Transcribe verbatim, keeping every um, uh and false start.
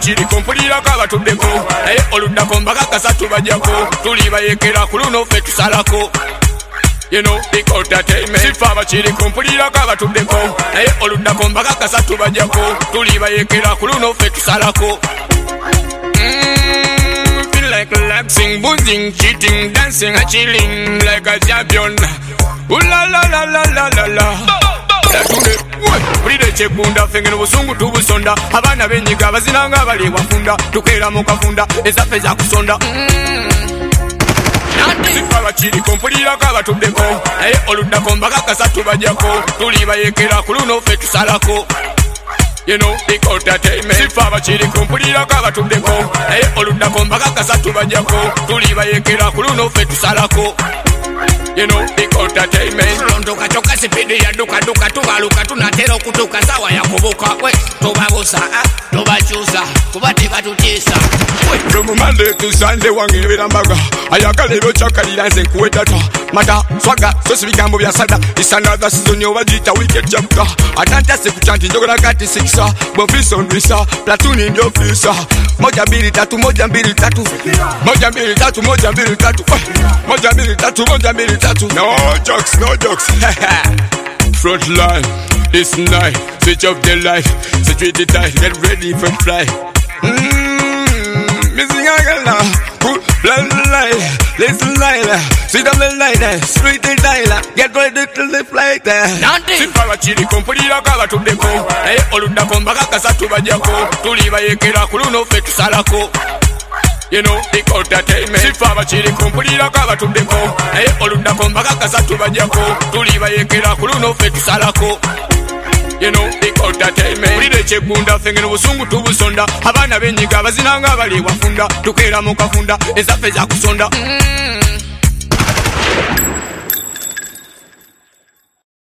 bakiriko mpulirako abatuddeko naye oluddako mbaka kasatu bajjako tuli bayekera ku luno ffe tusalako You know, big entertainment. Sifa abakiriko mpulirako abatuddeko naye oluddako mbaka kasatu bajjako tuli bayekera ku luno ffe tusalako. Mm, feel like relaxing, boozing, cheating, dancing, and chilling like a champion. Ooh la la la la la la la. Bulide kyegunda ffe ngeno busungu tubusonda abaana b'enyiga bazinanga bali wafunda tukeera mu kafunda ezaffe za kusonda. Sifa bakiriko mpulirako abatuddeko naye oluddako mbaka kasatu bajjako tuli bayekera ku luno ffe tusalako. You know, big entertainment. Sifa abakiriko mpulirako abatuddeko naye oluddako mbaka kasatu bajjako tuli bayekera ku luno ffe tusalako. You know, big entertainment. Londoka choka sipidi ya duka duka tubaluka tunatera okutuka sawa ya kubuka we tubabusa tubachusa kubati batutisa From Monday to Sunday wangebera mbaga ayagala ebyo kyakalira nze nkuwe data mata swaga sosi bigambo bya sada is another season yobagita wicked chapter atantase kuchanti njogera kati sikisa bonfisa ondrisa platoon ndio fisa moja mbili tatu moja mbili tatu moja mbili tatu moja mbili tatu moja mbili tatu moja mbili tatu no jokes no jokes front line it's night switch off the light switch it tight get ready for fly. Mm, missing again now cool blind light listen light sit down the light street it light get ready to live like that. Sifa bakiriko mpulirako abatuddeko naye oluddako mbaka kasatu bajjako tuli bayekera ku luno ffe tusalako. You know, big entertainment. Sifa abakiriko mpulirako abatuddeko naye oluddako mbaka kasatu bajjako tuli bayekera ku luno ffe tusalako. You know, big entertainment. Bulide kyegunda ffe ngeno busungu tubusonda abaana b'enyiga bazinanga bali wafunda tukeera mu kafunda ezaffe za kusonda.